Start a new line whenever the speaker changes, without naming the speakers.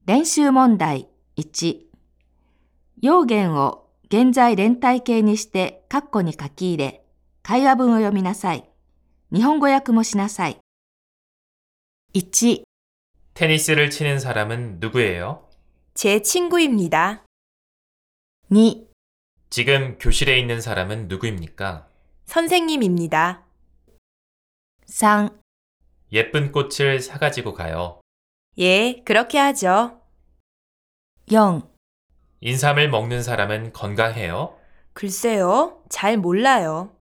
練習問題1、要言を現在連体形にして括弧に書き入れ、会話文を読みなさい。日本語訳もしなさい。1、
테니스를 치는 사람은 누구예요?
제 친구입니다.
2、
지금 교실에 있는 사람은 누구입니까?
선생님입니다.
3、
예쁜 꽃을 사가지고 가요.
예, 그렇게 하죠.
4、
인삼을 먹는 사람은 건강해요?
글쎄요, 잘 몰라요.